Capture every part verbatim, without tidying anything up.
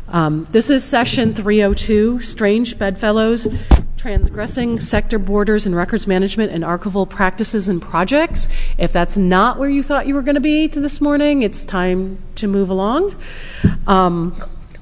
Um, this is session three oh two, Strange Bedfellows, Transgressing Sector Borders in Records Management and Archival Practices and Projects. If that's not where you thought you were going to be to this morning, it's time to move along. Um,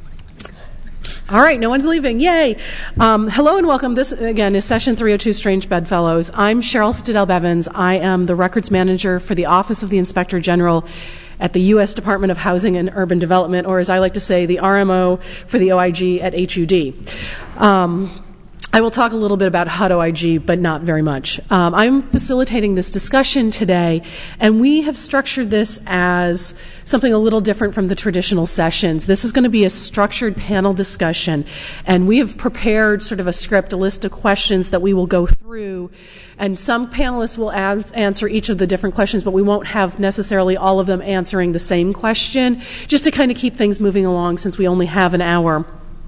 all right, no one's leaving. Yay. Um, hello and welcome. This, again, is session three oh two, Strange Bedfellows. I'm Cheryl Stidell-Bevins. I am the records manager for the Office of the Inspector General at the U S Department of Housing and Urban Development, or as I like to say, the R M O for the O I G at H U D. Um, I will talk a little bit about H U D O I G, but not very much. Um, I'm facilitating this discussion today, and we have structured this as something a little different from the traditional sessions. This is going to be a structured panel discussion, and we have prepared sort of a script, a list of questions that we will go through, and some panelists will ad- answer each of the different questions, but we won't have necessarily all of them answering the same question, just to kind of keep things moving along since we only have an hour.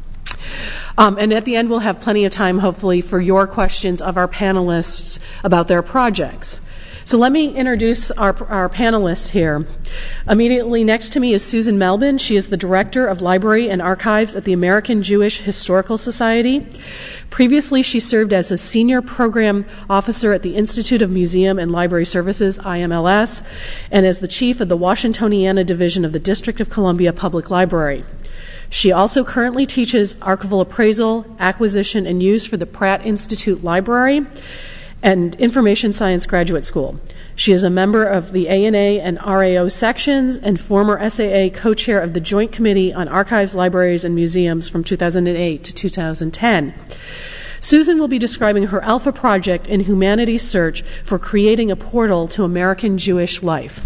Um, and at the end, we'll have plenty of time, hopefully, for your questions of our panelists about their projects. So let me introduce our, our panelists here. Immediately next to me is Susan Melvin. She is the Director of Library and Archives at the American Jewish Historical Society. Previously, she served as a Senior Program Officer at the Institute of Museum and Library Services, I M L S, and as the Chief of the Washingtoniana Division of the District of Columbia Public Library. She also currently teaches archival appraisal, acquisition, and use for the Pratt Institute Library and Information Science Graduate School. She is a member of the A N A and R A O sections and former S A A co-chair of the Joint Committee on Archives, Libraries, and Museums from two thousand eight to two thousand ten. Susan will be describing her Alpha project in Humanity's search for creating a portal to American Jewish life.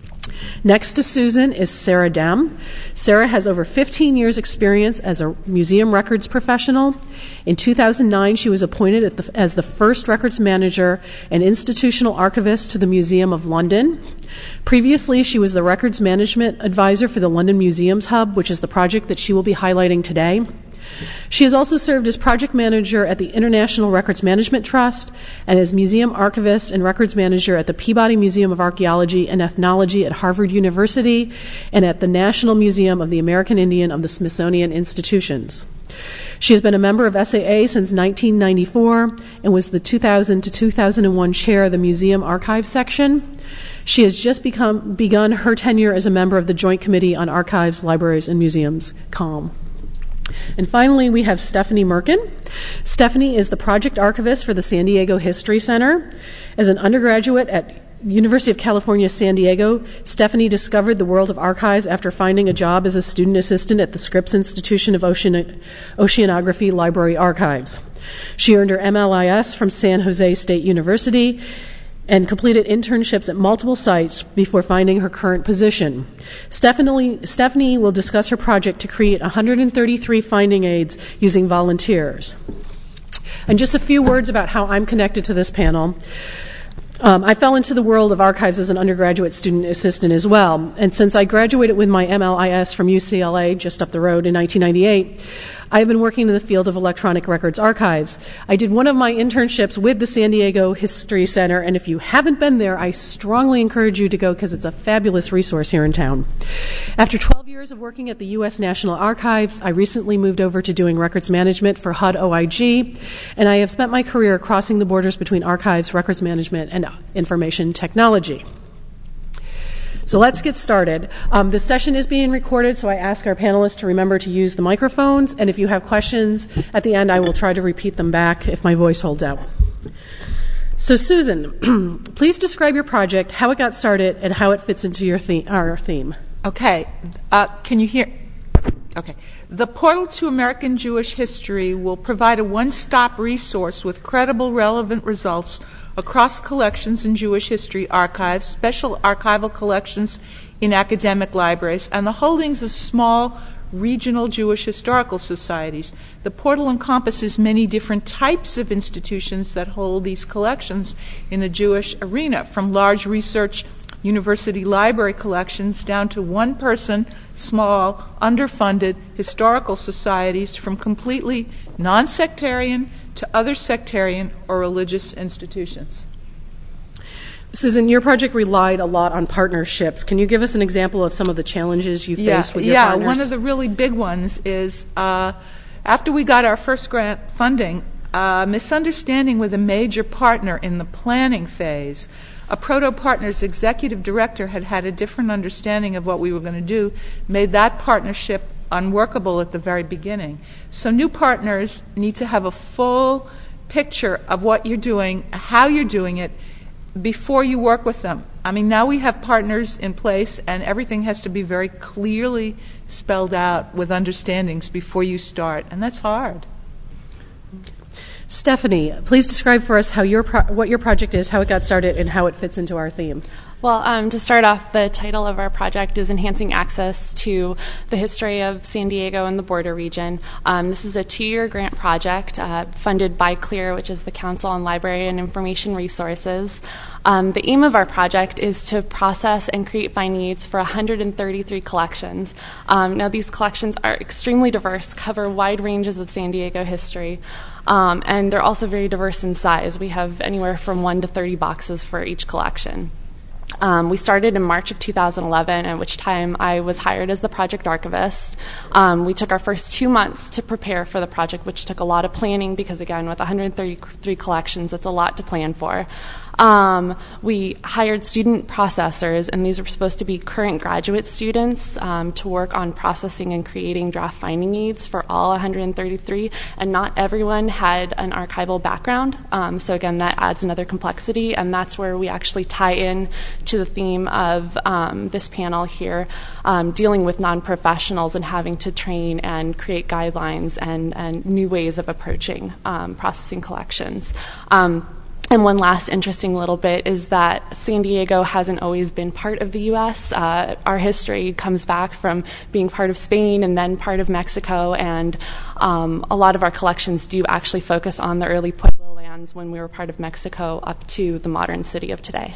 Next to Susan is Sarah Dam. Sarah has over fifteen years' experience as a museum records professional. In two thousand nine, she was appointed at the, as the first records manager and institutional archivist to the Museum of London. Previously, she was the records management advisor for the London Museums Hub, which is the project that she will be highlighting today. She has also served as project manager at the International Records Management Trust and as museum archivist and records manager at the Peabody Museum of Archaeology and Ethnology at Harvard University and at the National Museum of the American Indian of the Smithsonian Institutions. She has been a member of S A A since nineteen ninety-four and was the two thousand to two thousand one chair of the Museum Archives section. She has just become, begun her tenure as a member of the Joint Committee on Archives, Libraries, and Museums, C O M. And finally, we have Stephanie Merkin. Stephanie is the project archivist for the San Diego History Center. As an undergraduate at University of California, San Diego, Stephanie discovered the world of archives after finding a job as a student assistant at the Scripps Institution of Ocean- Oceanography Library Archives. She earned her M L I S from San Jose State University and completed internships at multiple sites before finding her current position. Stephanie, Stephanie will discuss her project to create one hundred thirty-three finding aids using volunteers. And just a few words about how I'm connected to this panel. Um, I fell into the world of archives as an undergraduate student assistant as well. And since I graduated with my M L I S from U C L A just up the road in nineteen ninety-eight, I have been working in the field of electronic records archives. I did one of my internships with the San Diego History Center, and if you haven't been there, I strongly encourage you to go because it's a fabulous resource here in town. After twelve years of working at the U S National Archives, I recently moved over to doing records management for H U D O I G, and I have spent my career crossing the borders between archives, records management, and information technology. So let's get started. Um, the session is being recorded, so I ask our panelists to remember to use the microphones, and if you have questions at the end, I will try to repeat them back if my voice holds out. So Susan, please describe your project, how it got started, and how it fits into your theme, our theme. Okay. Uh, can you hear? Okay. The Portal to American Jewish History will provide a one-stop resource with credible, relevant results across collections in Jewish history archives, special archival collections in academic libraries, and the holdings of small regional Jewish historical societies. The portal encompasses many different types of institutions that hold these collections in the Jewish arena, from large research university library collections down to one-person, small, underfunded historical societies, from completely non-sectarian to other sectarian or religious institutions. Susan, your project relied a lot on partnerships. Can you give us an example of some of the challenges you yeah, faced with your yeah, partners? Yeah, one of the really big ones is uh, after we got our first grant funding, a misunderstanding with a major partner in the planning phase. A proto-partner's executive director had had a different understanding of what we were going to do, made that partnership unworkable at the very beginning. So new partners need to have a full picture of what you're doing, how you're doing it, before you work with them. I mean, now we have partners in place, and everything has to be very clearly spelled out with understandings before you start, and that's hard. Stephanie, please describe for us how your pro- what your project is, how it got started, and how it fits into our theme. Well, um, to start off, the title of our project is Enhancing Access to the History of San Diego and the Border Region. Um, this is a two-year grant project uh, funded by CLEAR, which is the Council on Library and Information Resources. Um, the aim of our project is to process and create finding aids for one hundred thirty-three collections. Um, now, these collections are extremely diverse, cover wide ranges of San Diego history, um, and they're also very diverse in size. We have anywhere from one to thirty boxes for each collection. Um, we started in March of two thousand eleven, at which time I was hired as the project archivist. Um, we took our first two months to prepare for the project, which took a lot of planning because, again, with one hundred thirty-three collections, that's a lot to plan for. Um, we hired student processors, and these were supposed to be current graduate students um, to work on processing and creating draft finding aids for all one hundred thirty-three, and not everyone had an archival background. Um, so again, that adds another complexity, and that's where we actually tie in to the theme of um, this panel here, um, dealing with non-professionals and having to train and create guidelines and, and new ways of approaching um, processing collections. Um, And one last interesting little bit is that San Diego hasn't always been part of the U S Uh, our history comes back from being part of Spain and then part of Mexico, and um, a lot of our collections do actually focus on the early Pueblo lands when we were part of Mexico up to the modern city of today.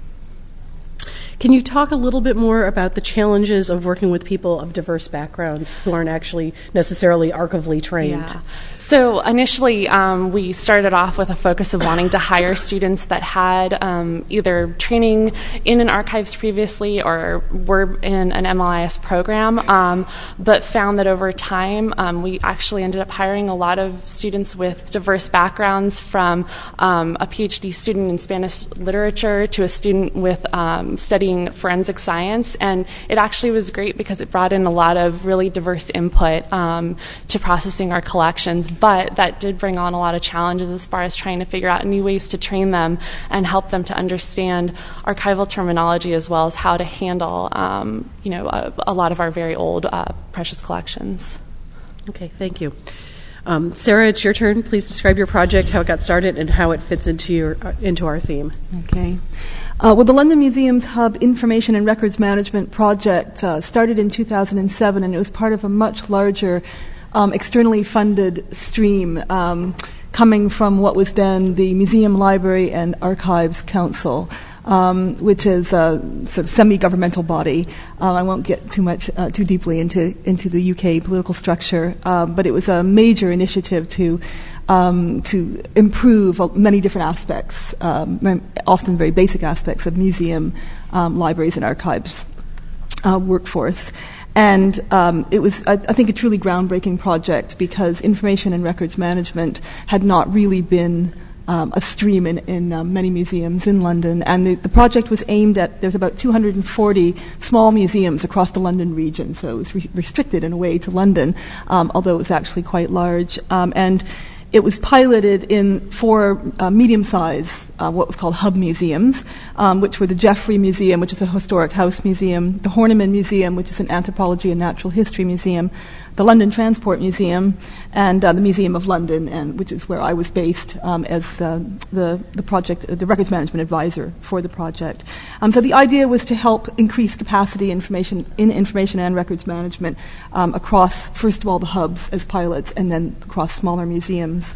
Can you talk a little bit more about the challenges of working with people of diverse backgrounds who aren't actually necessarily archivally trained? Yeah. So initially, um, we started off with a focus of wanting to hire students that had um, either training in an archives previously or were in an M L I S program, um, but found that over time, um, we actually ended up hiring a lot of students with diverse backgrounds, from um, a PhD student in Spanish literature to a student with um, studying forensic science, and it actually was great because it brought in a lot of really diverse input um, to processing our collections, but that did bring on a lot of challenges as far as trying to figure out new ways to train them and help them to understand archival terminology as well as how to handle um, you know, a, a lot of our very old uh, precious collections. Okay, thank you. Um, Sarah, it's your turn. Please describe your project, how it got started, and how it fits into your uh, into our theme. Okay. Uh, well, the London Museum's Hub Information and Records Management project uh, started in two thousand seven, and it was part of a much larger um, externally funded stream um, coming from what was then the Museum, Library, and Archives Council, um, which is a sort of semi-governmental body. Uh, I won't get too much, uh, too deeply into into the U K political structure, uh, but it was a major initiative to Um, to improve many different aspects, um, often very basic aspects of museum, um, libraries, and archives uh, workforce. And um, it was, I, I think, a truly groundbreaking project because information and records management had not really been um, a stream in, in uh, many museums in London. And the, the project was aimed at, there's about two hundred forty small museums across the London region, so it was re- restricted in a way to London, um, although it was actually quite large. Um, and It was piloted in four uh, medium-sized, uh, what was called hub museums, um, which were the Jeffrey Museum, which is a historic house museum, the Horniman Museum, which is an anthropology and natural history museum, the London Transport Museum, and uh, the Museum of London, and which is where I was based um, as uh, the the project, uh, the records management advisor for the project. Um, so the idea was to help increase capacity information in information and records management um, across, first of all, the hubs as pilots, and then across smaller museums.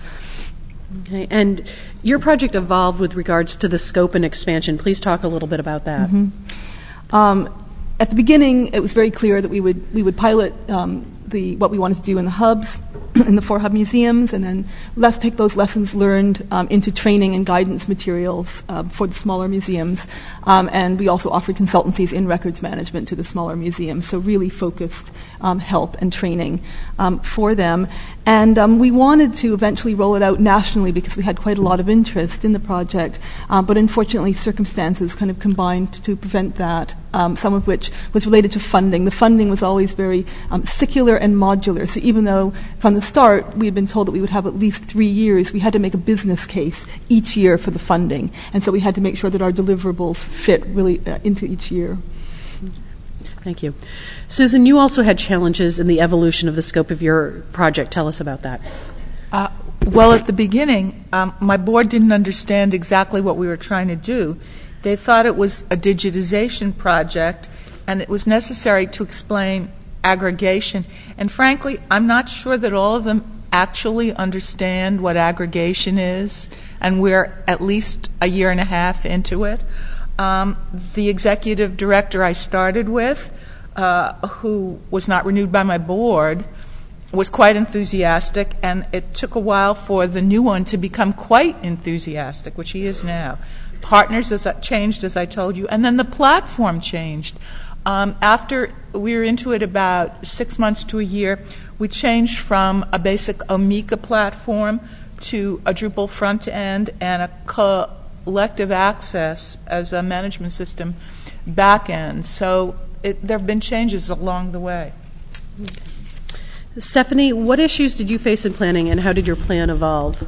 Okay, and your project evolved with regards to the scope and expansion. Please talk a little bit about that. Mm-hmm. Um, at the beginning, it was very clear that we would we would pilot um, the what we wanted to do in the hubs, in the four hub museums, and then let's take those lessons learned um, into training and guidance materials um, for the smaller museums. Um, and we also offered consultancies in records management to the smaller museums, so really focused um, help and training um, for them. And um, we wanted to eventually roll it out nationally because we had quite a lot of interest in the project, um, but unfortunately circumstances kind of combined to prevent that, um, some of which was related to funding. The funding was always very um, secular and modular, so even though from the start we had been told that we would have at least three years, we had to make a business case each year for the funding, and so we had to make sure that our deliverables fit really uh, into each year. Thank you. Susan, you also had challenges in the evolution of the scope of your project. Tell us about that. Uh, well, at the beginning, um, my board didn't understand exactly what we were trying to do. They thought it was a digitization project, and it was necessary to explain aggregation. And frankly, I'm not sure that all of them actually understand what aggregation is, and we're at least a year and a half into it. Um, the executive director I started with, uh, who was not renewed by my board, was quite enthusiastic, and it took a while for the new one to become quite enthusiastic, which he is now. Partners as that changed, as I told you, and then the platform changed. Um, after we were into it about six months to a year, we changed from a basic Omeka platform to a Drupal front end and a co- collective access as a management system back end. So it, there have been changes along the way. Stephanie, what issues did you face in planning, and how did your plan evolve?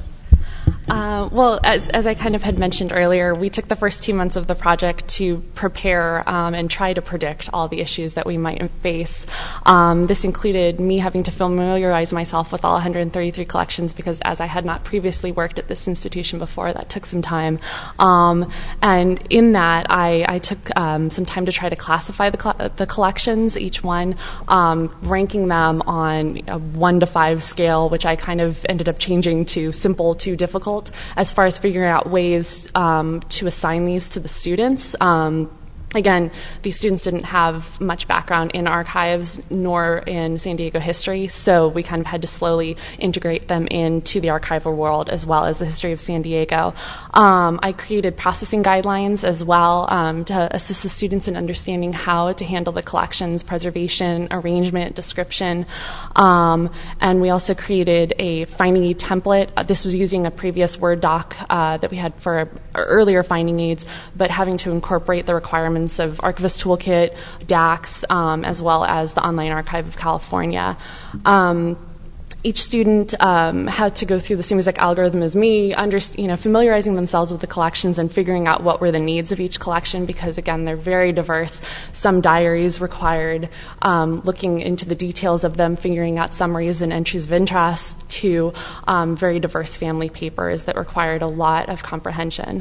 Uh, well, as, as I kind of had mentioned earlier, we took the first two months of the project to prepare um, and try to predict all the issues that we might face. Um, this included me having to familiarize myself with all one hundred thirty-three collections because as I had not previously worked at this institution before, that took some time. Um, and in that, I, I took um, some time to try to classify the, cl- the collections, each one, um, ranking them on a one to five scale, which I kind of ended up changing to simple to difficult, as far as figuring out ways um, to assign these to the students. Um, Again, these students didn't have much background in archives nor in San Diego history, so we kind of had to slowly integrate them into the archival world as well as the history of San Diego. Um, I created processing guidelines as well um, to assist the students in understanding how to handle the collections, preservation, arrangement, description. Um, and we also created a finding aid template. Uh, this was using a previous Word doc uh, that we had for earlier finding aids, but having to incorporate the requirements of Archivist Toolkit, D A X, um, as well as the Online Archive of California. Um, each student um, had to go through the same exact algorithm as me, under, you know, familiarizing themselves with the collections and figuring out what were the needs of each collection because, again, they're very diverse. Some diaries required um, looking into the details of them, figuring out summaries and entries of interest, to um, very diverse family papers that required a lot of comprehension.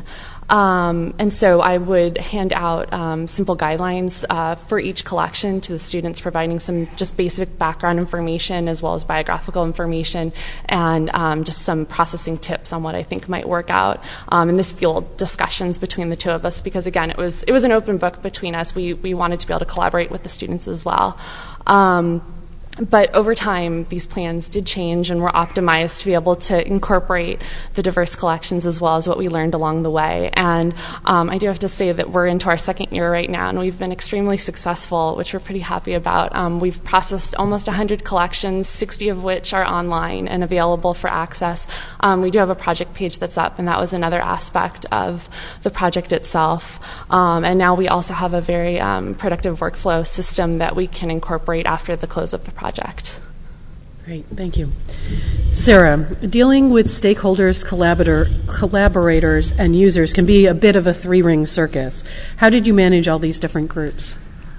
Um, and so I would hand out um, simple guidelines uh, for each collection to the students, providing some just basic background information as well as biographical information and um, just some processing tips on what I think might work out. Um, and this fueled discussions between the two of us because, again, it was it was an open book between us. We we wanted to be able to collaborate with the students as well. Um, But over time, these plans did change and were optimized to be able to incorporate the diverse collections as well as what we learned along the way. And um, I do have to say that we're into our second year right now, and we've been extremely successful, which we're pretty happy about. Um, we've processed almost one hundred collections, sixty of which are online and available for access. Um, we do have a project page that's up, and that was another aspect of the project itself. Um, and now we also have a very um, productive workflow system that we can incorporate after the close of the project. project. Great, thank you. Sarah, dealing with stakeholders, collaborator, collaborators, and users can be a bit of a three-ring circus. How did you manage all these different groups?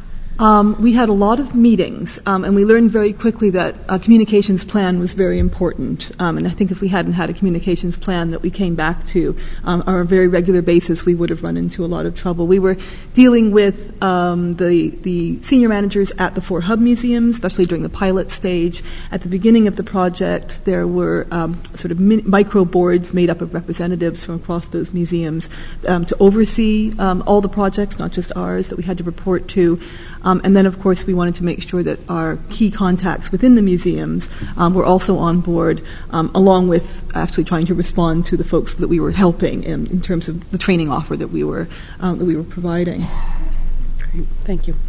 Um, we had a lot of meetings, um, and we learned very quickly that a communications plan was very important. Um, and I think if we hadn't had a communications plan that we came back to um, on a very regular basis, we would have run into a lot of trouble. We were dealing with um, the, the senior managers at the four hub museums, especially during the pilot stage. At the beginning of the project, there were um, sort of min- micro boards made up of representatives from across those museums um, to oversee um, all the projects, not just ours, that we had to report to. Um, and then, of course, we wanted to make sure that our key contacts within the museums um, were also on board, um, along with actually trying to respond to the folks that we were helping in, in terms of the training offer that we were um, that we were providing. Great. Thank you.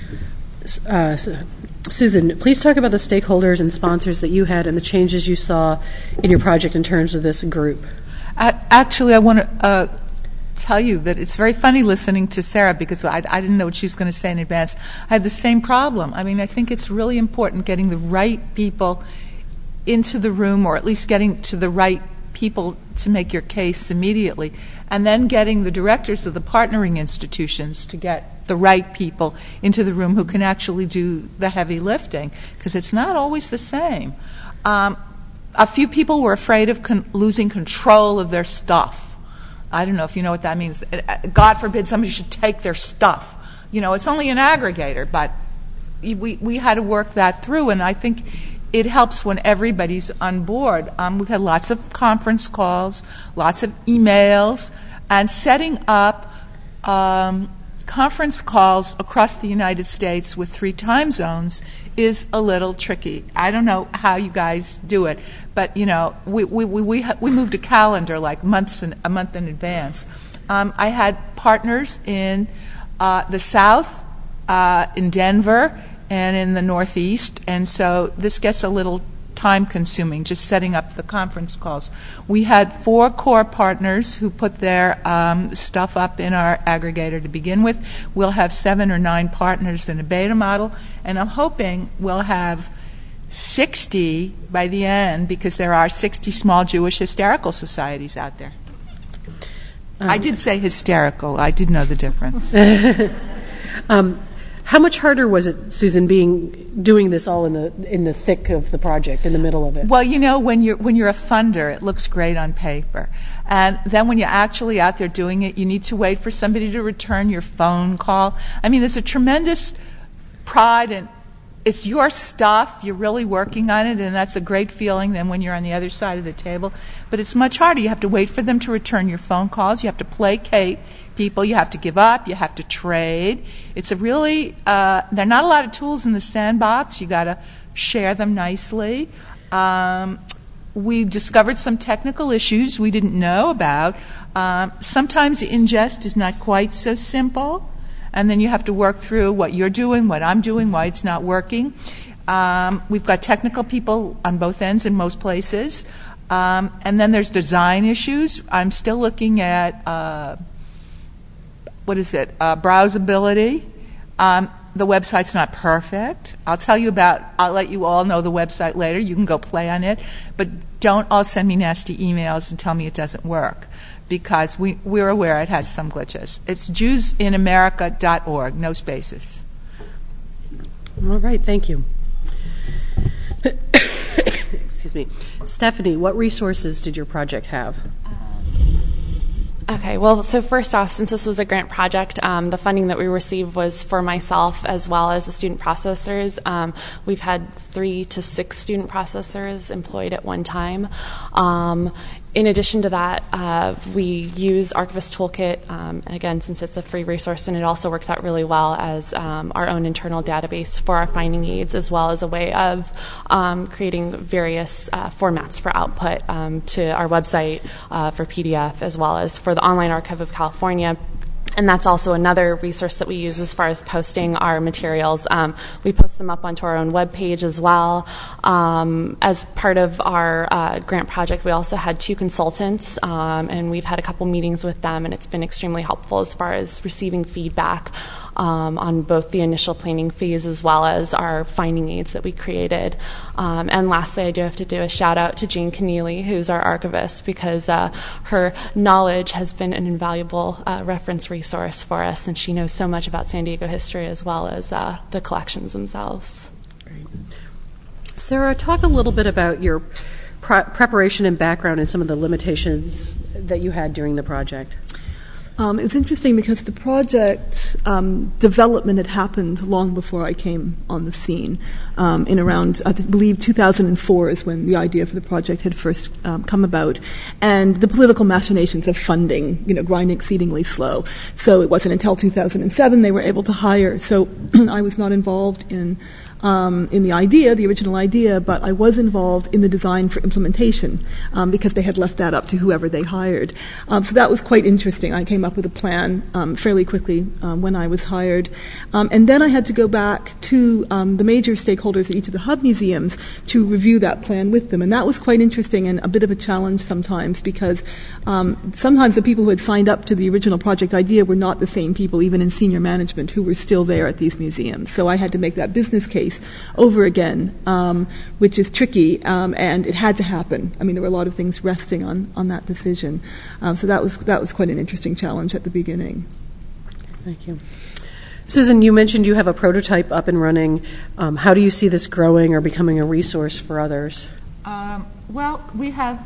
Uh, Susan, please talk about the stakeholders and sponsors that you had and the changes you saw in your project in terms of this group. Uh, actually, I want to uh, tell you that it's very funny listening to Sarah because I, I didn't know what she was going to say in advance. I had the same problem. I mean, I think it's really important getting the right people into the room, or at least getting to the right people to make your case immediately, and then getting the directors of the partnering institutions to get the right people into the room who can actually do the heavy lifting, because it's not always the same. Um, a few people were afraid of con- losing control of their stuff. I don't know if you know what that means. God forbid somebody should take their stuff. You know, it's only an aggregator, but we, we had to work that through, and I think it helps when everybody's on board. Um, we've had lots of conference calls, lots of emails, and setting up um, conference calls across the United States with three time zones is a little tricky. I don't know how you guys do it, but you know, we we we we, ha- we moved a calendar like months in, a month in advance. Um, I had partners in uh, the South, uh, in Denver, and in the Northeast, and so this gets a little time-consuming, just setting up the conference calls. We had four core partners who put their um, stuff up in our aggregator to begin with. We'll have seven or nine partners in a beta model, and I'm hoping we'll have sixty by the end, because there are sixty small Jewish hysterical societies out there. Um, I did say hysterical. I did know the difference. um, How much harder was it, Susan, being doing this all in the in the thick of the project, in the middle of it? Well, you know, when you're when you're a funder, it looks great on paper, and then when you're actually out there doing it, you need to wait for somebody to return your phone call. I mean, there's a tremendous pride in it's your stuff. You're really working on it, and that's a great feeling. Then when you're on the other side of the table, but it's much harder. You have to wait for them to return your phone calls. You have to placate people. You have to give up. You have to trade. It's a really uh, there are not a lot of tools in the sandbox. You got to share them nicely. Um, we discovered some technical issues we didn't know about. Um, sometimes ingest is not quite so simple, and then you have to work through what you're doing, what I'm doing, why it's not working. Um, we've got technical people on both ends in most places. Um, and then there's design issues. I'm still looking at, uh, what is it, uh, browsability. Um, the website's not perfect. I'll tell you about, I'll let you all know the website later. You can go play on it. But don't all send me nasty emails and tell me it doesn't work, because we, we're aware it has some glitches. It's jews in america dot org, no spaces. All right, thank you. Excuse me. Stephanie, what resources did your project have? Okay, well, so first off, since this was a grant project, um, the funding that we received was for myself as well as the student processors. Um, we've had three to six student processors employed at one time. Um, in addition to that, uh, we use Archivist Toolkit, um, again, since it's a free resource, and it also works out really well as um, our own internal database for our finding aids, as well as a way of um, creating various uh, formats for output um, to our website uh, for P D F, as well as for the Online Archive of California. And that's also another resource that we use as far as posting our materials. Um, we post them up onto our own webpage as well. Um, as part of our uh, grant project, we also had two consultants, um, and we've had a couple meetings with them, and it's been extremely helpful as far as receiving feedback um, on both the initial planning phase as well as our finding aids that we created. Um, and lastly, I do have to do a shout out to Jean Keneally, who's our archivist, because uh, her knowledge has been an invaluable uh, reference resource for us, and she knows so much about San Diego history as well as uh, the collections themselves. Great. Sarah, talk a little bit about your pre- preparation and background and some of the limitations that you had during the project. Um, it was interesting because the project um, development had happened long before I came on the scene. Um, in around, I believe, two thousand four is when the idea for the project had first um, come about, and the political machinations of funding, you know, grind exceedingly slow. So it wasn't until two thousand seven they were able to hire. So I was not involved in. Um, in the idea, the original idea, but I was involved in the design for implementation um, because they had left that up to whoever they hired. Um, so that was quite interesting. I came up with a plan um, fairly quickly um, when I was hired. Um, and then I had to go back to um, the major stakeholders at each of the hub museums to review that plan with them. And that was quite interesting and a bit of a challenge sometimes because um, sometimes the people who had signed up to the original project idea were not the same people, even in senior management, who were still there at these museums. So I had to make that business case over again, um, which is tricky, um, and it had to happen. I mean, there were a lot of things resting on, on that decision. Um, so that was that was quite an interesting challenge at the beginning. Thank you. Susan, you mentioned you have a prototype up and running. Um, how do you see this growing or becoming a resource for others? Um, well, we have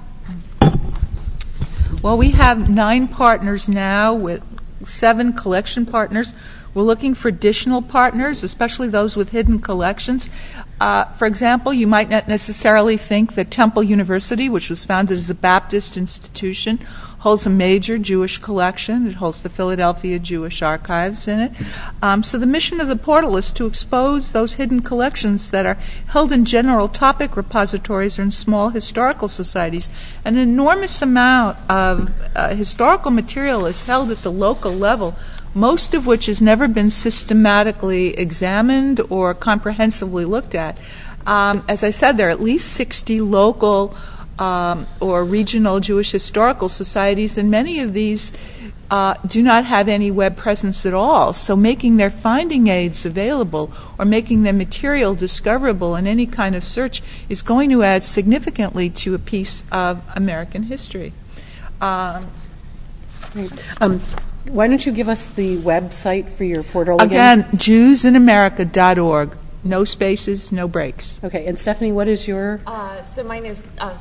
well, we have nine partners now with seven collection partners. We're looking for additional partners, especially those with hidden collections. Uh, for example, you might not necessarily think that Temple University, which was founded as a Baptist institution, holds a major Jewish collection. It holds the Philadelphia Jewish Archives in it. Um, so the mission of the portal is to expose those hidden collections that are held in general topic repositories or in small historical societies. An enormous amount of uh, historical material is held at the local level, most of which has never been systematically examined or comprehensively looked at. Um, as I said, there are at least sixty local um, or regional Jewish historical societies, and many of these uh, do not have any web presence at all. So making their finding aids available or making their material discoverable in any kind of search is going to add significantly to a piece of American history. Um, um, Why don't you give us the website for your portal again? Again, Jews in America dot org. No spaces, no breaks. Okay, and Stephanie, what is your? Uh, so mine is, uh,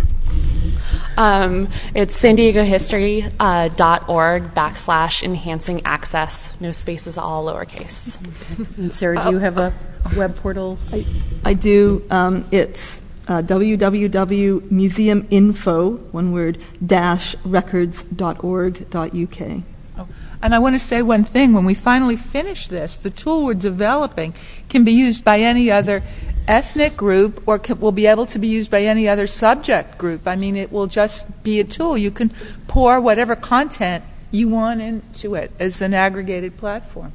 um, it's san diego history dot org uh, backslash enhancing access. No spaces, all lowercase. Okay. And Sarah, do you have a web portal? I, I do. Um, it's uh, www museum info, one word, dash records dot org dot U K. And I want to say one thing. When we finally finish this, the tool we're developing can be used by any other ethnic group or can, will be able to be used by any other subject group. I mean, it will just be a tool. You can pour whatever content you want into it as an aggregated platform.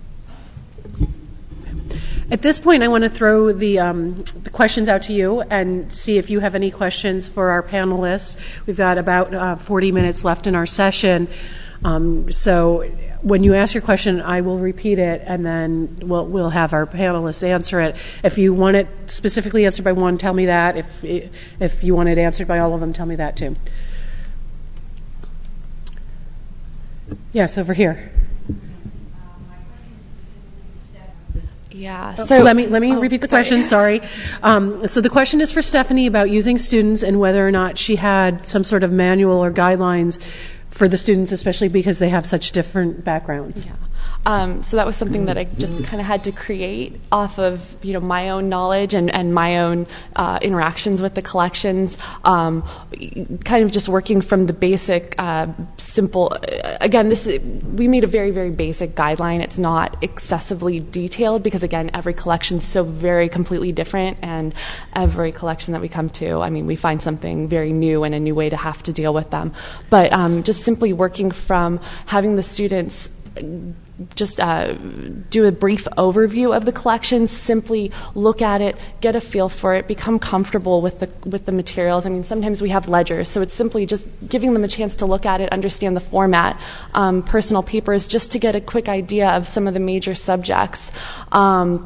At this point, I want to throw the, um, the questions out to you and see if you have any questions for our panelists. We've got about uh, forty minutes left in our session. Um, so when you ask your question, I will repeat it, and then we'll, we'll have our panelists answer it. If you want it specifically answered by one, tell me that. If if you want it answered by all of them, tell me that too. Yes, over here. Yeah. So let me let me oh, repeat the sorry. question. Sorry. Um, so the question is for Stephanie about using students and whether or not she had some sort of manual or guidelines for the students, especially because they have such different backgrounds. Yeah. Um, so that was something that I just kind of had to create off of, you know, my own knowledge and, and my own uh, interactions with the collections. Um, kind of just working from the basic, uh, simple. Again, this we made a very, very basic guideline. It's not excessively detailed because, again, every collection is so very completely different, and every collection that we come to, I mean, we find something very new and a new way to have to deal with them. But um, just simply working from having the students just uh, do a brief overview of the collection, simply look at it, get a feel for it, become comfortable with the with the materials. I mean, sometimes we have ledgers, so it's simply just giving them a chance to look at it, understand the format, um, personal papers, just to get a quick idea of some of the major subjects. Um,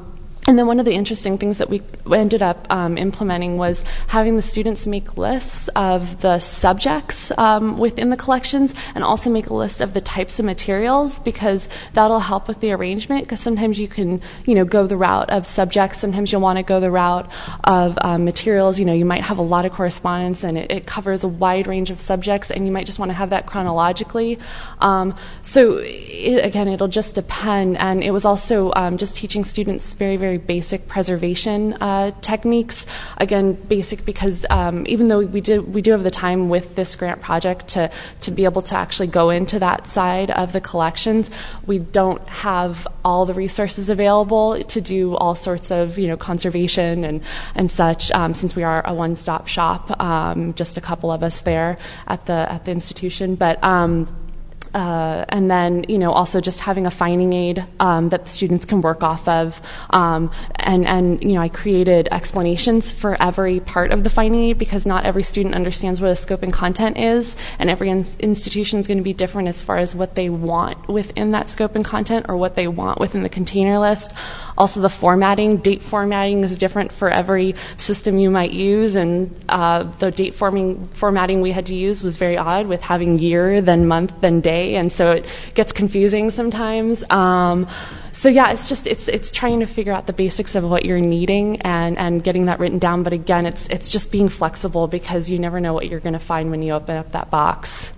And then one of the interesting things that we ended up um, implementing was having the students make lists of the subjects um, within the collections, and also make a list of the types of materials, because that'll help with the arrangement, because sometimes you can, you know, go the route of subjects. Sometimes you'll want to go the route of um, materials. You know, you might have a lot of correspondence and it, it covers a wide range of subjects, and you might just want to have that chronologically. Um, so it, again, it'll just depend. And it was also um, just teaching students very, very basic preservation uh, techniques. Again, basic because um, even though we did, we do have the time with this grant project to to be able to actually go into that side of the collections, we don't have all the resources available to do all sorts of, you know, conservation and and such. Um, since we are a one-stop shop, um, just a couple of us there at the at the institution, but. Um, Uh, and then, you know, also just having a finding aid um, that the students can work off of. Um, and, and, you know, I created explanations for every part of the finding aid, because not every student understands what a scope and content is, and every in- institution is going to be different as far as what they want within that scope and content, or what they want within the container list. Also, the formatting, date formatting is different for every system you might use, and uh, the date forming, formatting we had to use was very odd, with having year, then month, then day. And so it gets confusing sometimes. Um, so yeah, it's just it's it's trying to figure out the basics of what you're needing and, and getting that written down. But again, it's it's just being flexible, because you never know what you're going to find when you open up that box.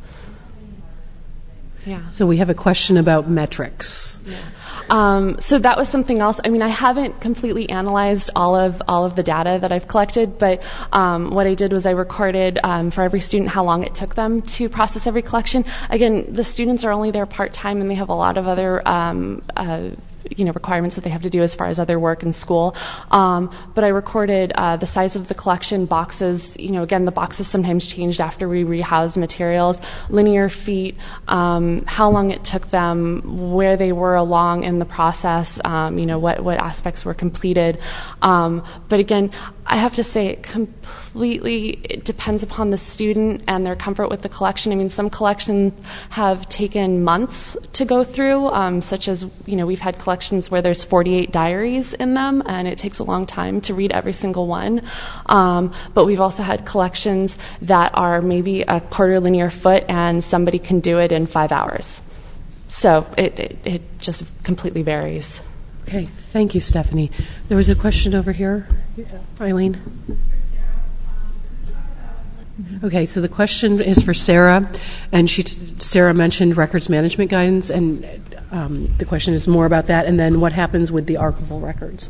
Yeah. So we have a question about metrics. Yeah. Um, so that was something else. I mean, I haven't completely analyzed all of all of the data that I've collected, but um, what I did was I recorded um, for every student how long it took them to process every collection. Again, the students are only there part-time, and they have a lot of other um, uh, you know, requirements that they have to do as far as other work in school. Um, but I recorded uh, the size of the collection, boxes. You know, again, the boxes sometimes changed after we rehoused materials, linear feet, um, how long it took them, where they were along in the process, um, you know, what, what aspects were completed. Um, but again, I have to say it completely it depends upon the student and their comfort with the collection. I mean, some collections have taken months to go through, um, such as, you know, we've had collections where there's forty-eight diaries in them, and it takes a long time to read every single one. Um, but we've also had collections that are maybe a quarter linear foot, and somebody can do it in five hours. So it, it, it just completely varies. Okay, thank you, Stephanie. There was a question over here. Eileen? Okay, so the question is for Sarah, and she, Sarah mentioned records management guidance, and um, the question is more about that, and then what happens with the archival records.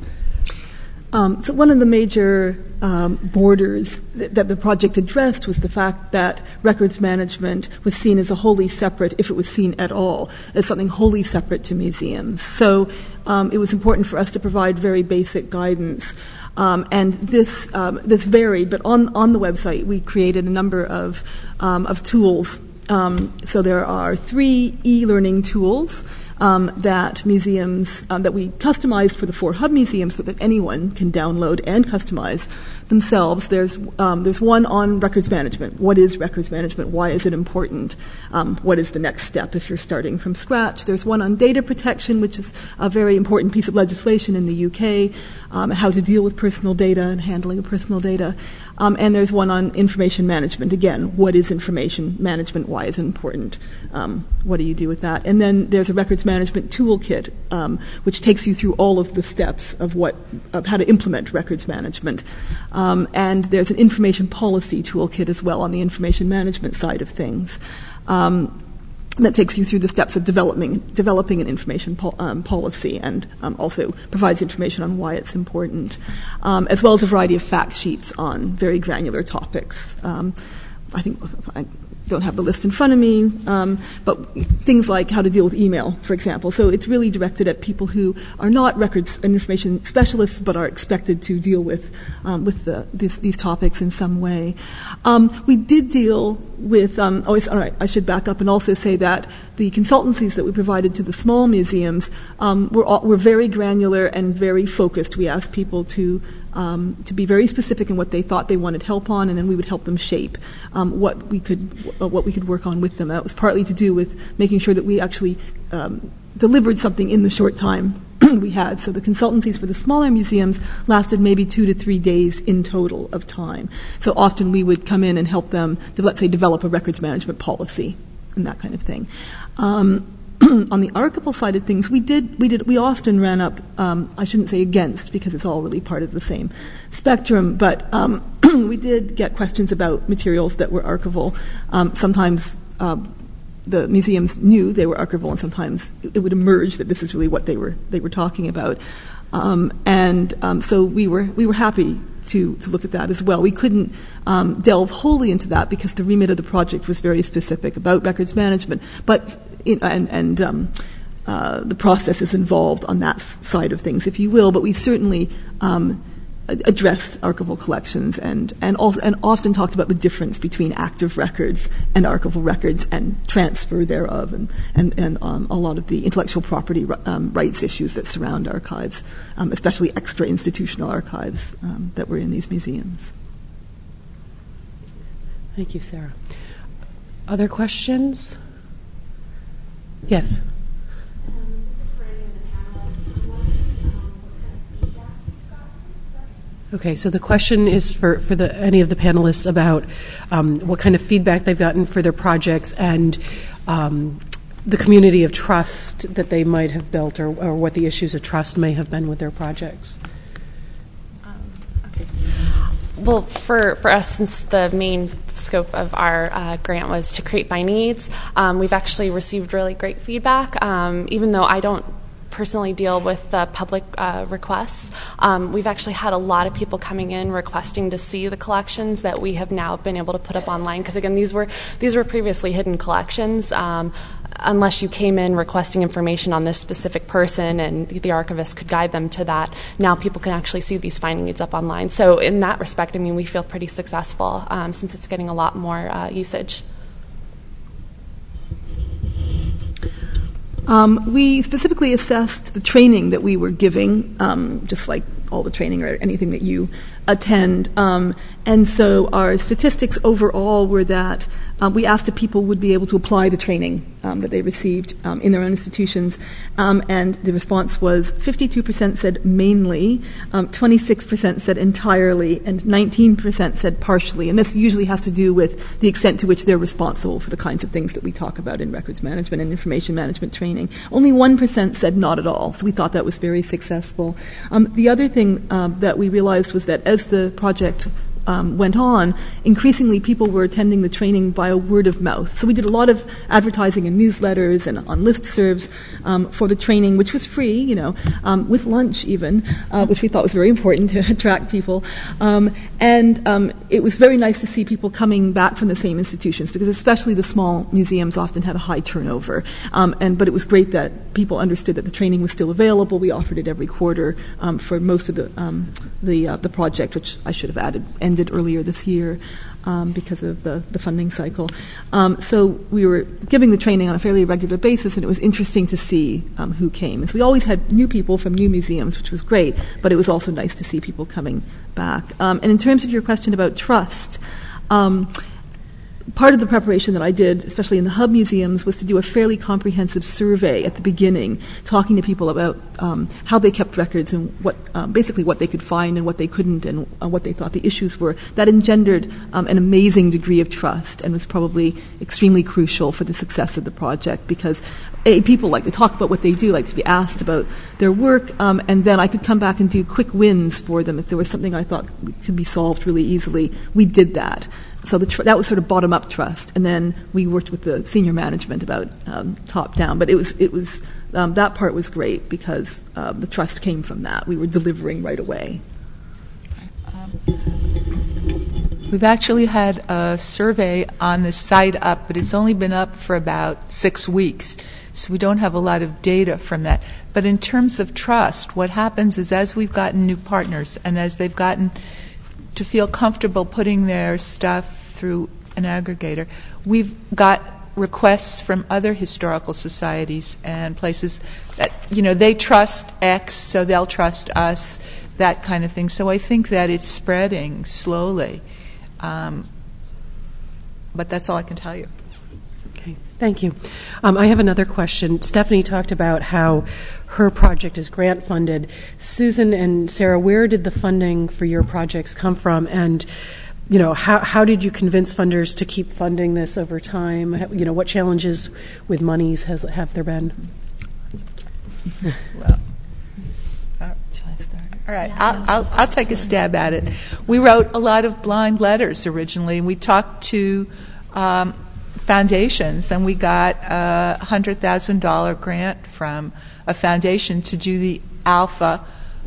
Um, so one of the major um, borders th- that the project addressed was the fact that records management was seen as a wholly separate, if it was seen at all, as something wholly separate to museums. So um, it was important for us to provide very basic guidance. Um, and this um, this varied, but on, on the website we created a number of um, of tools. Um, so there are three e-learning tools Um, that museums, um, that we customized for the four hub museums so that anyone can download and customize themselves. There's um, there's one on records management. What is records management? Why is it important? Um, what is the next step if you're starting from scratch? There's one on data protection, which is a very important piece of legislation in the U K, um, how to deal with personal data and handling of personal data. Um, and there's one on information management. Again, what is information management? Why is it important? Um, what do you do with that? And then there's a records management toolkit, um, which takes you through all of the steps of what of how to implement records management. Um, and there's an information policy toolkit as well on the information management side of things. Um, that takes you through the steps of developing developing an information po- um, policy, and um, also provides information on why it's important, um, as well as a variety of fact sheets on very granular topics. Um, I think I don't have the list in front of me, um, but things like how to deal with email, for example. So it's really directed at people who are not records and information specialists, but are expected to deal with um, with the, this, these topics in some way. Um, we did deal with, um, oh, all right, I should back up and also say that the consultancies that we provided to the small museums um, were, all, were very granular and very focused. We asked people to um, to be very specific in what they thought they wanted help on, and then we would help them shape um, what we could what we could work on with them. That was partly to do with making sure that we actually um, delivered something in the short time we had. So the consultancies for the smaller museums lasted maybe two to three days in total of time. So often we would come in and help them, to, let's say, develop a records management policy and that kind of thing. Um, on the archival side of things, we did, we did, we often ran up, um, I shouldn't say against, because it's all really part of the same spectrum, but um, we did get questions about materials that were archival. Um, sometimes uh, the museums knew they were archival, and sometimes it would emerge that this is really what they were they were talking about. Um, and um, so we were we were happy to to look at that as well. We couldn't um, delve wholly into that because the remit of the project was very specific about records management, but in, and and um, uh, the processes involved on that side of things, if you will. But we certainly um, addressed archival collections and and also and often talked about the difference between active records and archival records and transfer thereof, and and and um, a lot of the intellectual property um, rights issues that surround archives, um, especially extra institutional archives um, that were in these museums. Thank you, Sarah. Other questions? Yes. Okay, so the question is for, for the, any of the panelists about um, what kind of feedback they've gotten for their projects and um, the community of trust that they might have built, or, or what the issues of trust may have been with their projects. Um, okay. Well, for, for us, since the main scope of our uh, grant was to create finding aids, um, we've actually received really great feedback, um, even though I don't personally deal with the public uh, requests. Um, we've actually had a lot of people coming in requesting to see the collections that we have now been able to put up online, because again, these were these were previously hidden collections. Um, unless you came in requesting information on this specific person and the archivist could guide them to that, now people can actually see these finding aids up online. So in that respect, I mean, we feel pretty successful um, since it's getting a lot more uh, usage. Um, we specifically assessed the training that we were giving, um, just like all the training or anything that you attend. Um, and so our statistics overall were that um, we asked if people would be able to apply the training um, that they received um, in their own institutions. Um, and the response was fifty-two percent said mainly, um, twenty-six percent said entirely, and nineteen percent said partially. And this usually has to do with the extent to which they're responsible for the kinds of things that we talk about in records management and information management training. Only one percent said not at all. So we thought that was very successful. Um, the other thing um, that we realized was that as the project Um, went on, increasingly people were attending the training via word of mouth. So we did a lot of advertising in newsletters and on listservs um, for the training, which was free, you know, um, with lunch even, uh, which we thought was very important to attract people. Um, and um, it was very nice to see people coming back from the same institutions, because especially the small museums often had a high turnover. Um, and but it was great that people understood that the training was still available. We offered it every quarter um, for most of the um, the uh, the project, which I should have added. Ended earlier this year um, because of the, the funding cycle. Um, so we were giving the training on a fairly regular basis, and it was interesting to see um, who came. And so we always had new people from new museums, which was great, but it was also nice to see people coming back. Um, and in terms of your question about trust, um, part of the preparation that I did, especially in the hub museums, was to do a fairly comprehensive survey at the beginning, talking to people about um, how they kept records and what, um, basically what they could find and what they couldn't, and uh, what they thought the issues were. That engendered um, an amazing degree of trust and was probably extremely crucial for the success of the project, because A, people like to talk about what they do, like to be asked about their work, um, and then I could come back and do quick wins for them. If there was something I thought could be solved really easily, we did that. So the tr- that was sort of bottom-up trust, and then we worked with the senior management about um, top-down. But it was it was um, that part was great because uh, the trust came from that. We were delivering right away. Um, we've actually had a survey on the site up, but it's only been up for about six weeks, so we don't have a lot of data from that. But in terms of trust, what happens is as we've gotten new partners and as they've gotten to feel comfortable putting their stuff through an aggregator, we've got requests from other historical societies and places that, you know, they trust X, so they'll trust us, that kind of thing. So I think that it's spreading slowly. Um, but that's all I can tell you. Okay, thank you. Um, I have another question. Stephanie talked about how her project is grant funded. Susan and Sarah, where did the funding for your projects come from? And you know, how how did you convince funders to keep funding this over time? You know, what challenges with monies has have there been? Well, all right, I'll, I'll, I'll take a stab at it. We wrote a lot of blind letters originally. We talked to um, foundations, and we got a one hundred thousand dollars grant from a foundation to do the alpha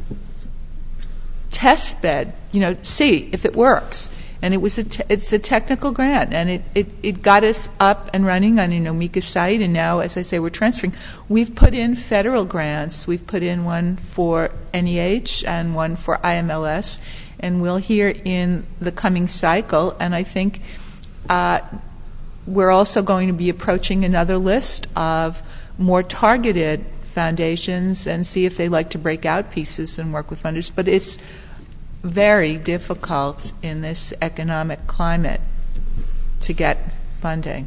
test bed, you know, see if it works. And it was a te- it's a technical grant, and it, it, it got us up and running on an Omeka site, and now, as I say, we're transferring. We've put in federal grants. We've put in one for N E H and one for I M L S, and we'll hear in the coming cycle, and I think uh, we're also going to be approaching another list of more targeted foundations and see if they like to break out pieces and work with funders. But it's very difficult in this economic climate to get funding.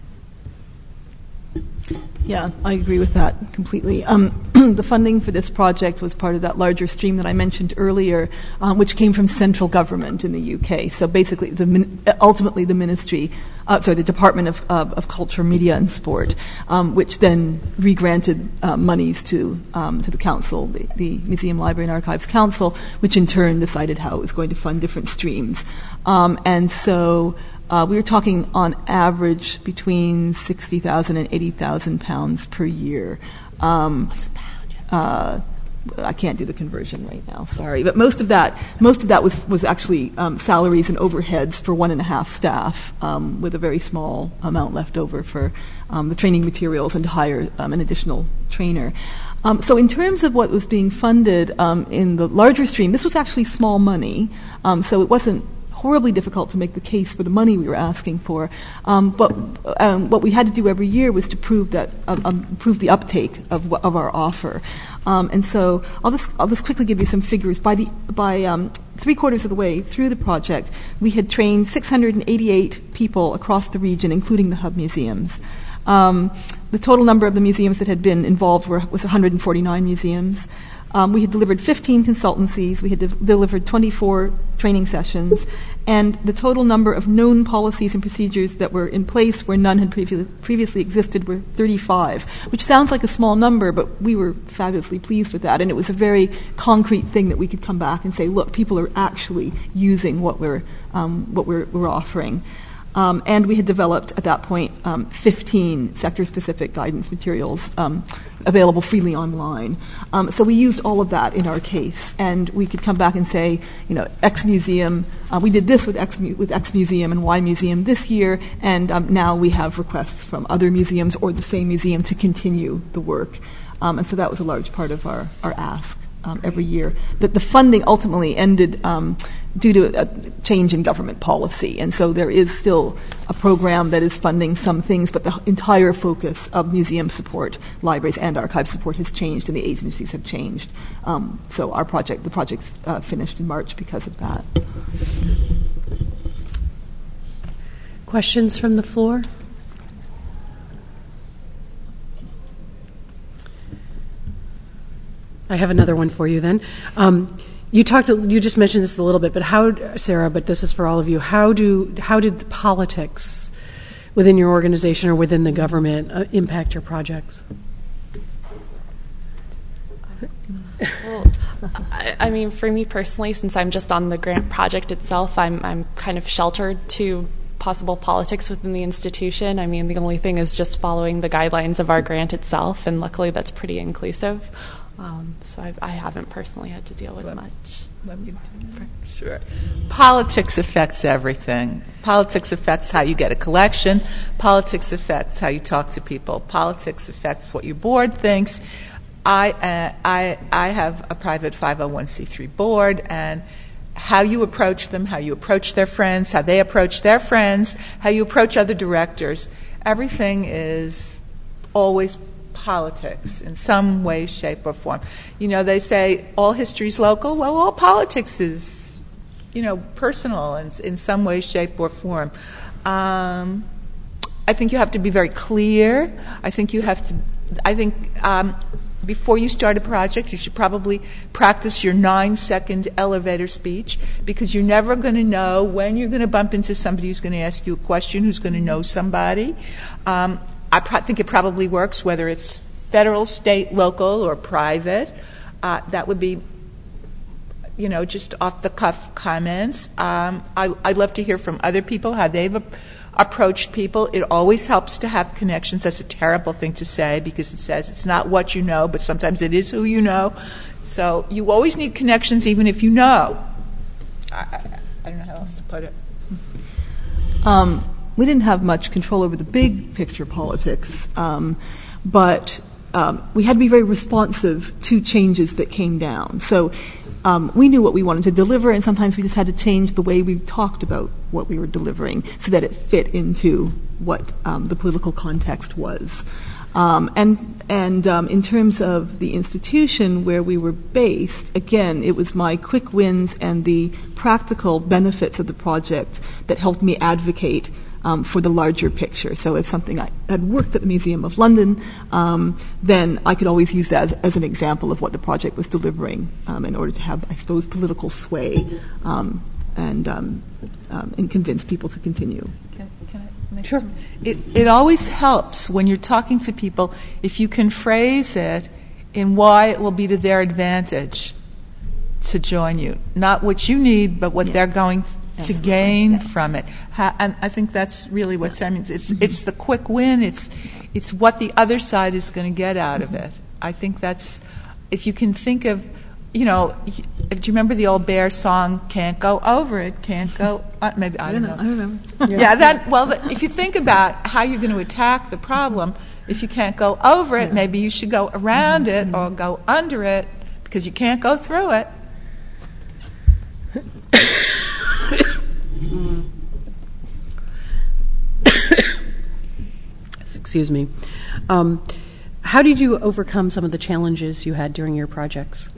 Yeah, I agree with that completely. Um, the funding for this project was part of that larger stream that I mentioned earlier, um, which came from central government in the U K. So basically, the min- ultimately the ministry, uh, sorry, the Department of, uh, of Culture, Media and Sport, um, which then re-granted uh, monies to um, to the council, the, the Museum, Library and Archives Council, which in turn decided how it was going to fund different streams. Um, and so Uh, we were talking on average between sixty thousand and eighty thousand pounds per year. Um, What's a pound? Uh, I can't do the conversion right now, sorry. But most of that, most of that was was actually um, salaries and overheads for one and a half staff, um, with a very small amount left over for um, the training materials and to hire um, an additional trainer. Um, so in terms of what was being funded um, in the larger stream, this was actually small money, um, so it wasn't horribly difficult to make the case for the money we were asking for. Um, but um, what we had to do every year was to prove that, uh, um, prove the uptake of of our offer. Um, and so I'll just I'll just quickly give you some figures. By the by um, three quarters of the way through the project, we had trained six hundred eighty-eight people across the region, including the hub museums. Um, the total number of the museums that had been involved were, was one hundred forty-nine museums. Um, we had delivered fifteen consultancies. We had de- delivered twenty-four training sessions. And the total number of known policies and procedures that were in place where none had previ- previously existed were thirty-five, which sounds like a small number, but we were fabulously pleased with that. And it was a very concrete thing that we could come back and say, look, people are actually using what we're, um, what we're, we're offering. Um, and we had developed at that point um, fifteen sector-specific guidance materials um, available freely online. Um, so we used all of that in our case, and we could come back and say, you know, X museum, uh, we did this with X mu- with X museum and Y museum this year, and um, now we have requests from other museums or the same museum to continue the work. Um, and so that was a large part of our, our ask um, every year. That the funding ultimately ended Um, due to a change in government policy. And so there is still a program that is funding some things, but the entire focus of museum support, libraries, and archive support has changed, and the agencies have changed. Um, so our project, the project's uh, finished in March because of that. Questions from the floor? I have another one for you then. Um, You talked. You just mentioned this a little bit, but how, Sarah? But this is for all of you. How do how did the politics within your organization or within the government uh, impact your projects? Well, I, I mean, for me personally, since I'm just on the grant project itself, I'm I'm kind of sheltered to possible politics within the institution. I mean, the only thing is just following the guidelines of our grant itself, and luckily that's pretty inclusive. Um, so I, I haven't personally had to deal with let, much. Let me do Sure. Politics affects everything. Politics affects how you get a collection. Politics affects how you talk to people. Politics affects what your board thinks. I uh, I I have a private five oh one c three board, and how you approach them, how you approach their friends, how they approach their friends, how you approach other directors, everything is always politics in some way, shape, or form. You know, they say all history is local. Well, all politics is, you know, personal in, in some way, shape, or form. Um, I think you have to be very clear. I think you have to, I think um, before you start a project, you should probably practice your nine-second elevator speech, because you're never going to know when you're going to bump into somebody who's going to ask you a question, who's going to know somebody. Um, I pro- think it probably works whether it's federal, state, local, or private. Uh, that would be, you know, just off-the-cuff comments. Um, I, I'd love to hear from other people how they've a- approached people. It always helps to have connections. That's a terrible thing to say, because it says it's not what you know, but sometimes it is who you know. So you always need connections, even if you know. I, I, I don't know how else to put it. Um, we didn't have much control over the big picture politics, um, but um, we had to be very responsive to changes that came down. So Um, we knew what we wanted to deliver, and sometimes we just had to change the way we talked about what we were delivering so that it fit into what um, the political context was. Um, and and um, in terms of the institution where we were based, again, it was my quick wins and the practical benefits of the project that helped me advocate Um, for the larger picture. So if something I had worked at the Museum of London, um, then I could always use that as, as an example of what the project was delivering um, in order to have, I suppose, political sway um, and um, um, and convince people to continue. Can, can I make Sure. It, it always helps when you're talking to people if you can phrase it in why it will be to their advantage to join you. Not what you need, but what Yeah. they're going to Absolutely. gain Yeah. from it. Ha- and I think that's really what Sarah means. It's, mm-hmm. it's the quick win. It's, it's what the other side is going to get out mm-hmm. of it. I think that's, if you can think of, you know, do you remember the old Bear song, Can't Go Over It, Can't Go, uh, maybe, I don't know. I remember. yeah. yeah, that, well, the, if you think about how you're going to attack the problem, if you can't go over it, yeah. maybe you should go around mm-hmm. it or go under it, because you can't go through it. Excuse me. Um, how did you overcome some of the challenges you had during your projects?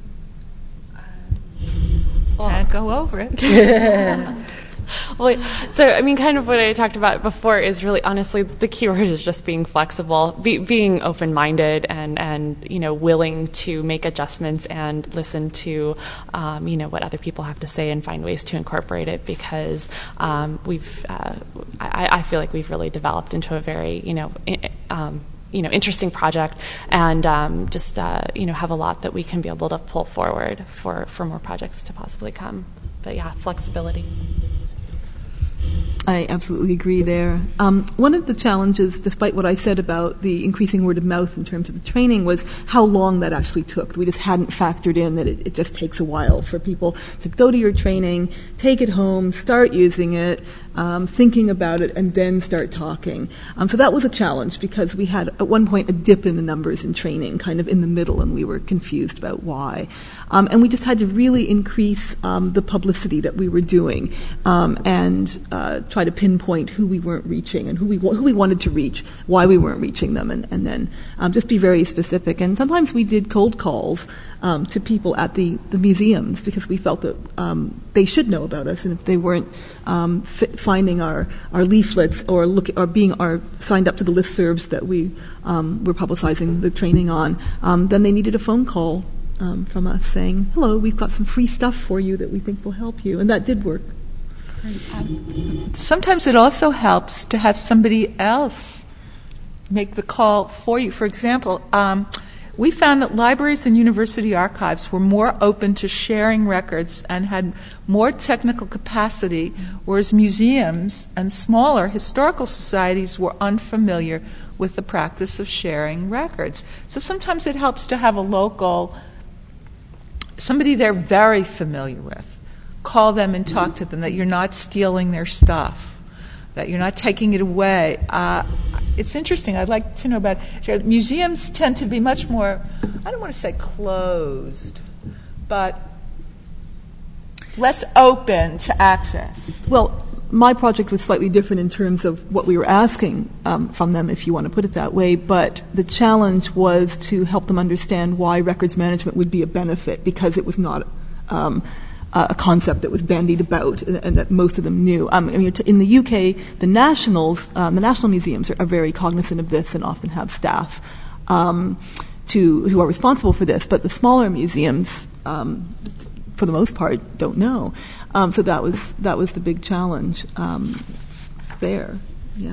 Can't go over it. Well, so, I mean, kind of what I talked about before is really, honestly, the key word is just being flexible, be, being open-minded and, and, you know, willing to make adjustments and listen to, um, you know, what other people have to say and find ways to incorporate it, because um, we've, uh, I, I feel like we've really developed into a very, you know, um, you know, interesting project, and um, just, uh, you know, have a lot that we can be able to pull forward for, for more projects to possibly come. But yeah, flexibility. I absolutely agree there. Um, one of the challenges, despite what I said about the increasing word of mouth in terms of the training, was how long that actually took. We just hadn't factored in that it, it just takes a while for people to go to your training, take it home, start using it, um, thinking about it, and then start talking. Um, so that was a challenge, because we had at one point a dip in the numbers in training, kind of in the middle, and we were confused about why. Um, and we just had to really increase um, the publicity that we were doing um, and uh, try to pinpoint who we weren't reaching and who we who we wanted to reach, why we weren't reaching them, and, and then um, just be very specific. And sometimes we did cold calls um, to people at the, the museums, because we felt that um, they should know about us, and if they weren't um, f- finding our, our leaflets or look or being our signed up to the listservs that we um, were publicizing the training on, um, then they needed a phone call um, from us saying, "Hello, we've got some free stuff for you that we think will help you," and that did work. Sometimes it also helps to have somebody else make the call for you. For example, um, we found that libraries and university archives were more open to sharing records and had more technical capacity, whereas museums and smaller historical societies were unfamiliar with the practice of sharing records. So sometimes it helps to have a local, somebody they're very familiar with. Call them and talk to them, that you're not stealing their stuff, that you're not taking it away. Uh, it's interesting. I'd like to know about it. Museums tend to be much more, I don't want to say closed, but less open to access. Well, my project was slightly different in terms of what we were asking um, from them, if you want to put it that way, but the challenge was to help them understand why records management would be a benefit, because it was not um, a concept that was bandied about and, and that most of them knew. Um, I mean, in the U K, the nationals, um, the national museums are, are very cognizant of this and often have staff um, to who are responsible for this, but the smaller museums, um, for the most part, don't know. Um, so that was that was the big challenge um, there. Yeah.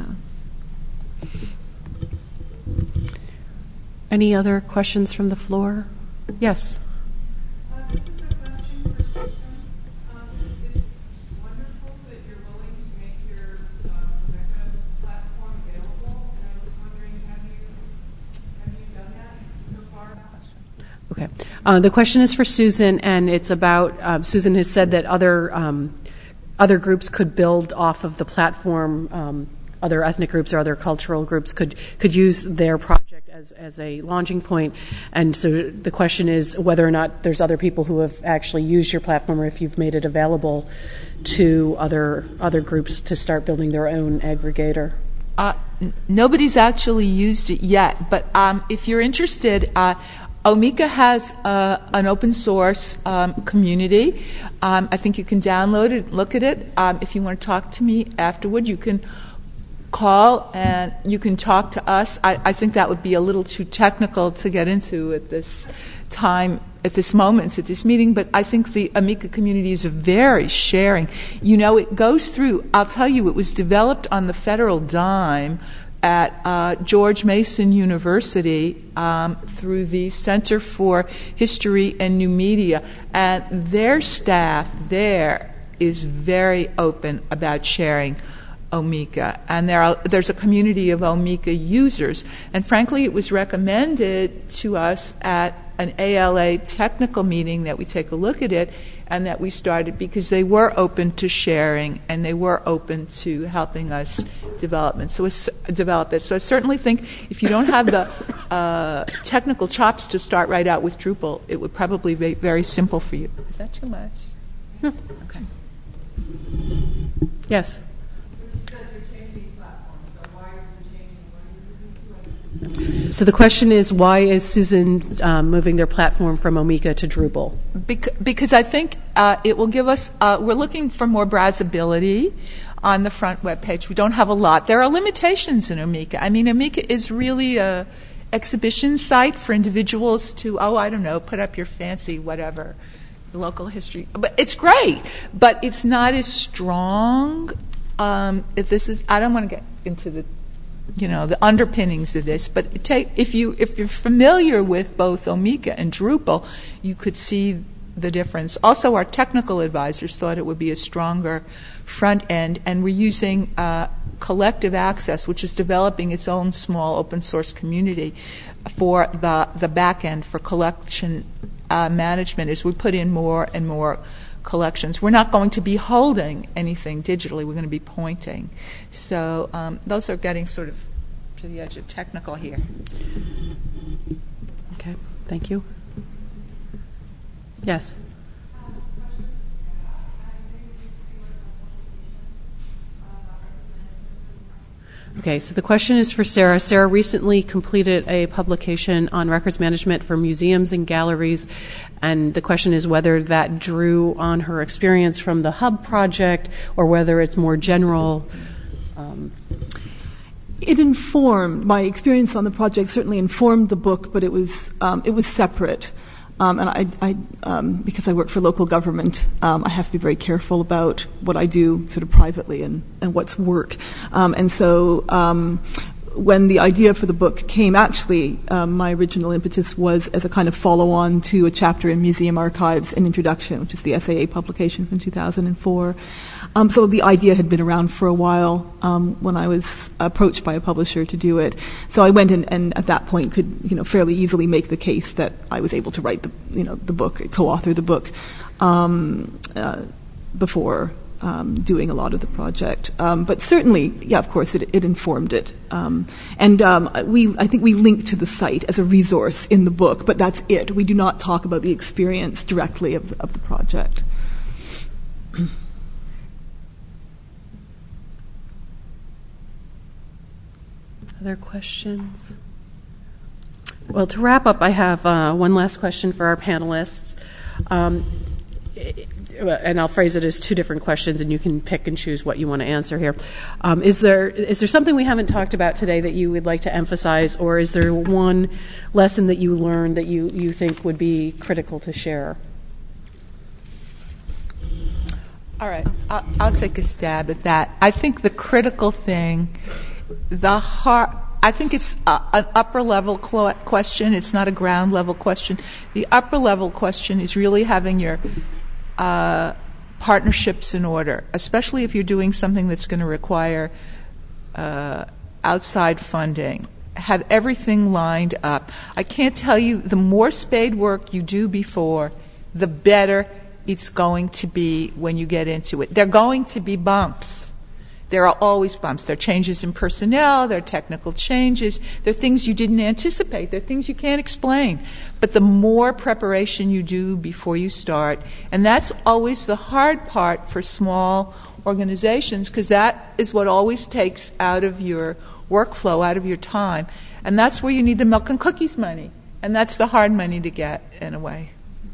Any other questions from the floor? Yes. Uh, this is a question for Susan. Um, it's wonderful that you're willing to make your uh, Omeka platform available, and I was wondering, have you have you done that so far? Okay. Uh, the question is for Susan, and it's about uh, Susan has said that other um, other groups could build off of the platform. Um, other ethnic groups or other cultural groups could could use their project as, as a launching point. And so the question is whether or not there's other people who have actually used your platform, or if you've made it available to other other groups to start building their own aggregator. Uh, n- nobody's actually used it yet, but um, if you're interested, uh, Omeka has uh, an open source um, community. Um, I think you can download it, look at it. Um, if you want to talk to me afterward, you can call and you can talk to us. I, I think that would be a little too technical to get into at this time, at this moment, at this meeting, but I think the Omeka community is very sharing. You know, it goes through, I'll tell you, it was developed on the federal dime at uh, George Mason University um, through the Center for History and New Media, and their staff there is very open about sharing Omeka, and there are, there's a community of Omeka users. And frankly, it was recommended to us at an A L A technical meeting that we take a look at it, and that we started because they were open to sharing and they were open to helping us development. So it's, develop it. So I certainly think if you don't have the uh, technical chops to start right out with Drupal, it would probably be very simple for you. Is that too much? Hmm. Okay. Yes. So the question is, why is Susan um, moving their platform from Omeka to Drupal? Bec- because I think uh, it will give us, uh, we're looking for more browsability on the front web page. We don't have a lot. There are limitations in Omeka. I mean, Omeka is really a exhibition site for individuals to, oh, I don't know, put up your fancy whatever, local history. But it's great, but it's not as strong. Um, if this is, I don't want to get into the you know, the underpinnings of this, but take, if you if you're familiar with both Omeka and Drupal, you could see the difference. Also, our technical advisors thought it would be a stronger front end, and we're using uh, Collective Access, which is developing its own small open source community for the the back end for collection uh, management. As we put in more and more collections, we're not going to be holding anything digitally. We're going to be pointing. So um, those are getting sort of to the edge of technical here. Okay, thank you. Yes. Okay, so the question is for Sarah. Sarah recently completed a publication on records management for museums and galleries, and the question is whether that drew on her experience from the Hub project or whether it's more general. Um, It informed, my experience on the project certainly informed the book, but it was um, it was separate. Um, and I, I um, because I work for local government, um, I have to be very careful about what I do sort of privately and, and what's work. Um, and so um, when the idea for the book came, actually, um, my original impetus was as a kind of follow-on to a chapter in Museum Archives, An Introduction, which is the S A A publication from two thousand four. Um, so the idea had been around for a while um, when I was approached by a publisher to do it. So I went and, and at that point could, you know, fairly easily make the case that I was able to write the, you know, the book, co-author the book um, uh, before um, doing a lot of the project. Um, but certainly, yeah, of course, it, it informed it. Um, and um, we, I think we link to the site as a resource in the book, but that's it. We do not talk about the experience directly of the, of the project. Other questions? Well, to wrap up, I have uh, one last question for our panelists. Um, and I'll phrase it as two different questions, and you can pick and choose what you want to answer here. Um, is there is there something we haven't talked about today that you would like to emphasize, or is there one lesson that you learned that you, you think would be critical to share? All right, I'll, I'll take a stab at that. I think the critical thing, the heart, I think it's a, an upper level cl- question. It's not a ground level question. The upper level question is really having your uh, partnerships in order, especially if you're doing something that's going to require uh, outside funding. Have everything lined up. I can't tell you, the more spade work you do before, the better it's going to be when you get into it. There are going to be bumps. There are always bumps. There are changes in personnel. There are technical changes. There are things you didn't anticipate. There are things you can't explain. But the more preparation you do before you start, and that's always the hard part for small organizations, because that is what always takes out of your workflow, out of your time. And that's where you need the milk and cookies money. And that's the hard money to get, in a way.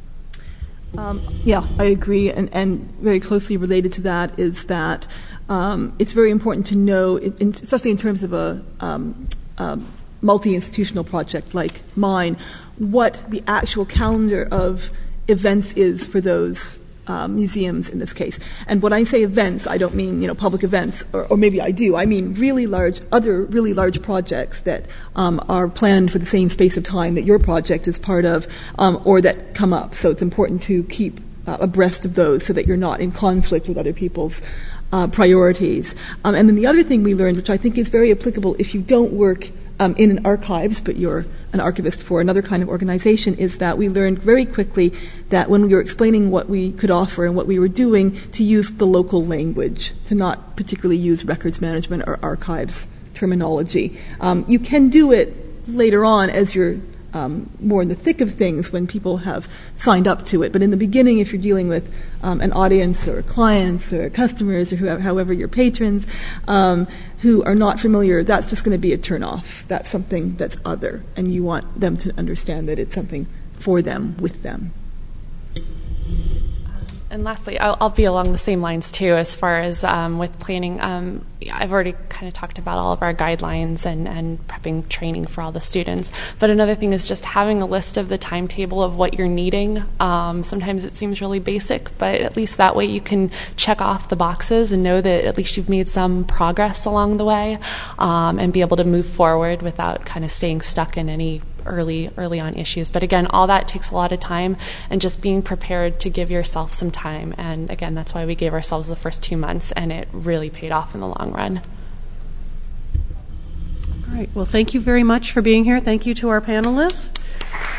Um, yeah, I agree, and, and very closely related to that is that um, it's very important to know, in, in, especially in terms of a um, um, multi-institutional project like mine, what the actual calendar of events is for those um, museums in this case. And when I say events, I don't mean, you know, public events, or, or maybe I do. I mean really large, other really large projects that um, are planned for the same space of time that your project is part of, um, or that come up. So it's important to keep uh, abreast of those so that you're not in conflict with other people's uh, priorities. Um, and then the other thing we learned, which I think is very applicable if you don't work Um, in an archives, but you're an archivist for another kind of organization, is that we learned very quickly that when we were explaining what we could offer and what we were doing, to use the local language, to not particularly use records management or archives terminology. Um, you can do it later on as you're um, more in the thick of things when people have signed up to it. But in the beginning, if you're dealing with um, an audience or clients or customers or whoever, however your patrons um, who are not familiar, that's just going to be a turn-off. That's something that's other, and you want them to understand that it's something for them, with them. And lastly, I'll, I'll be along the same lines too, as far as um, with planning. Um, I've already kind of talked about all of our guidelines and, and prepping training for all the students. But another thing is just having a list of the timetable of what you're needing. Um, sometimes it seems really basic, but at least that way you can check off the boxes and know that at least you've made some progress along the way, um, and be able to move forward without kind of staying stuck in any early early on issues. But again, all that takes a lot of time, and just being prepared to give yourself some time. And again, that's why we gave ourselves the first two months, and it really paid off in the long run. All right. Well, thank you very much for being here. Thank you to our panelists.